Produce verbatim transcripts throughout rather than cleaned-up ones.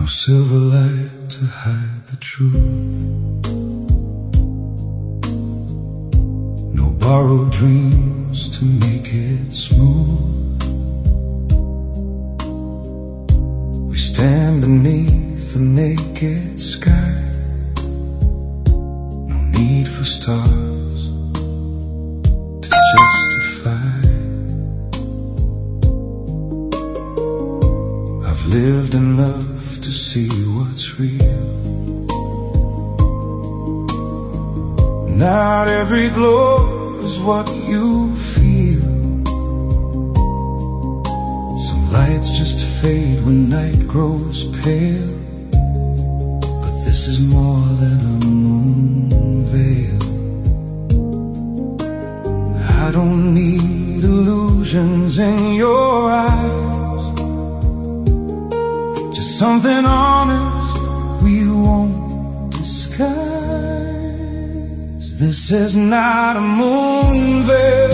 No silver light to hide the truth, no borrowed dreams to make it smooth. We stand beneath the naked sky, no need for stars to justify. I've lived enough to see what's real. Not every glow is what you feel. Some lights just fade when night grows pale, but this is more than a moon veil. I don't need illusions in your eyes, just something honest we won't disguise. This is not a moon veil,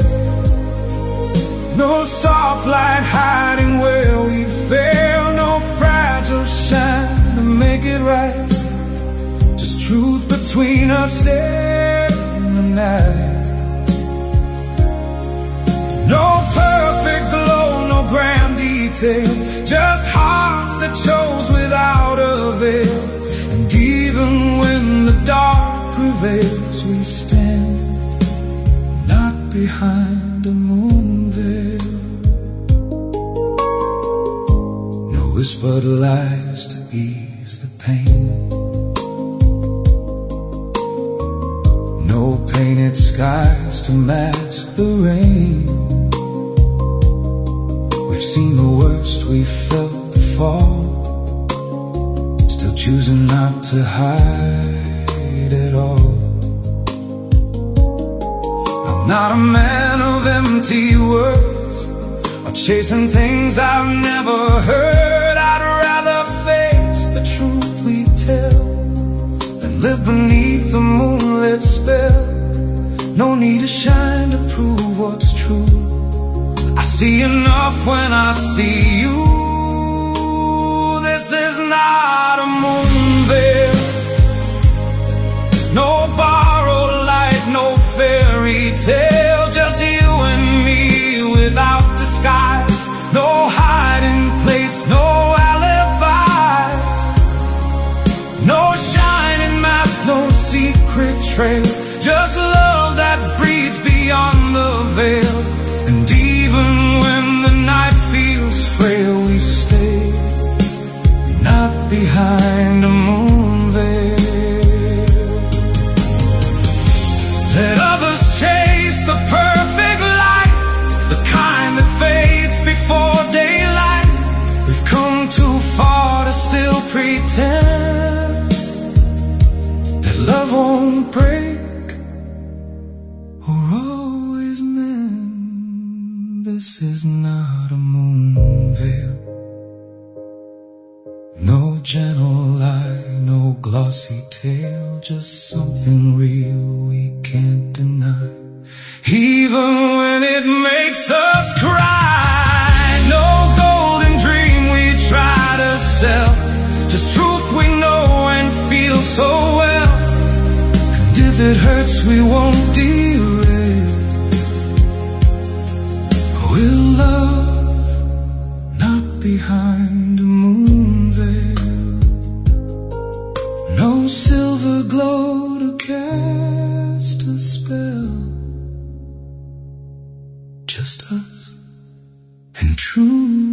no soft light hiding where we fail, no fragile shine to make it right, just truth between us and the night. No perfect glow, no grand detail, just hearts that chose without a veil. And even when the dark prevails, we stand not behind a moon veil. No whispered lies to ease the pain, no painted skies to mask the rain. We've seen the worst, we've felt the fall, still choosing not to hide at all. I'm not a man of empty words, or chasing things I've never heard. I'd rather face the truth we tell than live beneath the moonlit spell. No need to shine to prove what's true. I see enough when I see you. This is not a moon veil, no borrowed light, no fairy tale, just you and me without disguise. No hiding place, no alibis, no shining mask, no secret trail, just love that breathes beyond the veil. And even when the night feels frail, we stay not behind a moon veil. Let others chase the perfect light, the kind that fades before daylight. We've come too far to still pretend that love won't break or always mend. This is not a moon veil, no gentle lie, no glossy tale, just something real we can't deny, even when it makes us cry. No golden dream we try to sell, just truth we know and feel so well. And if it hurts, we won't derail. We'll love not behind a moon veil, no silver glow to cast a spell, just us and true.